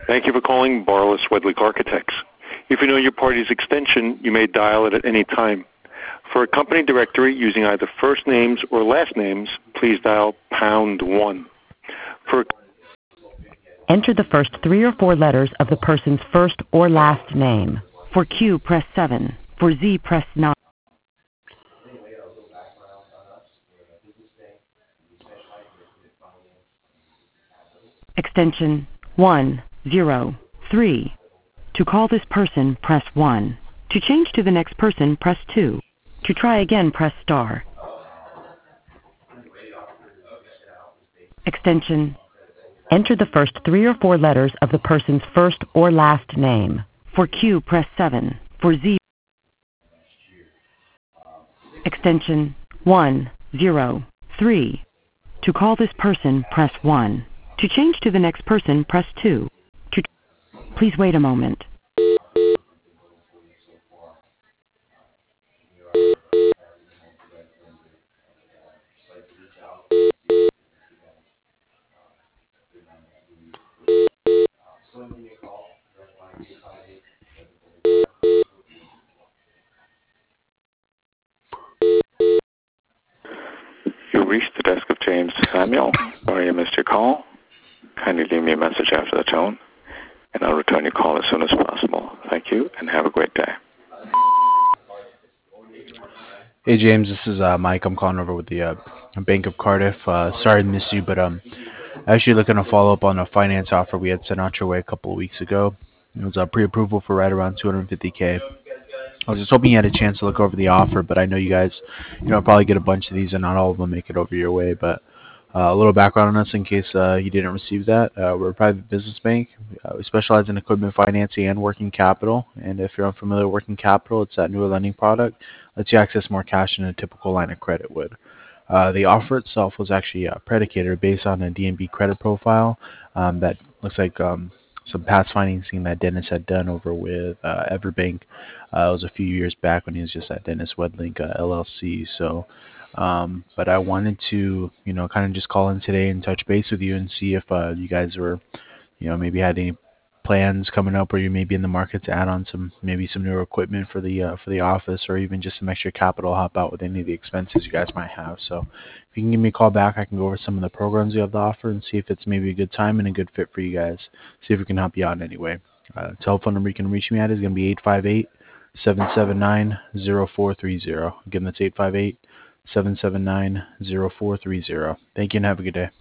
Thank you for calling Barless Wedlick Architects. If you know your party's extension, you may dial it at any time. For a company directory using either first names or last names, please dial #1. For Enter the first 3 or 4 letters of the person's first or last name. For Q, press 7. For Z, press 9. Extension 103. To call this person, press 1. To change to the next person, press 2. To try again, press star. Extension. Enter the first 3 or 4 letters of the person's first or last name. For Q, press 7. For Z, extension 103. To call this person, press 1. To change to the next person, press 2. Please wait a moment. You reached the desk of James Samuel. Sorry I missed your call. Kindly leave me a message after the tone, and I'll return your call as soon as possible. Thank you, and have a great day. Hey James, this is Mike. I'm calling over with the Bank of Cardiff. Sorry to miss you, but actually looking to follow up on a finance offer we had sent out your way a couple of weeks ago. It was a pre-approval for right around $250K. I was just hoping you had a chance to look over the offer, but I know you guys, probably get a bunch of these and not all of them make it over your way. But a little background on us in case you didn't receive that. We're a private business bank. We specialize in equipment financing and working capital. And if you're unfamiliar with working capital, it's that newer lending product. Lets you access more cash than a typical line of credit would. The offer itself was actually predicated based on a DNB credit profile that looks like some past financing that Dennis had done over with Everbank. It was a few years back when he was just at Dennis Wedlink LLC. So, but I wanted to, kind of just call in today and touch base with you and see if you guys were, maybe had any plans coming up, or you may be in the market to add on some newer equipment for the office, or even just some extra capital to help out with any of the expenses you guys might have. So if you can give me a call back, I can go over some of the programs you have to offer and see if it's maybe a good time and a good fit for you guys. See if we can help you out in any way. Telephone number you can reach me at is going to be 858-779-0430. Again, that's 858-779-0430. Thank you and have a good day.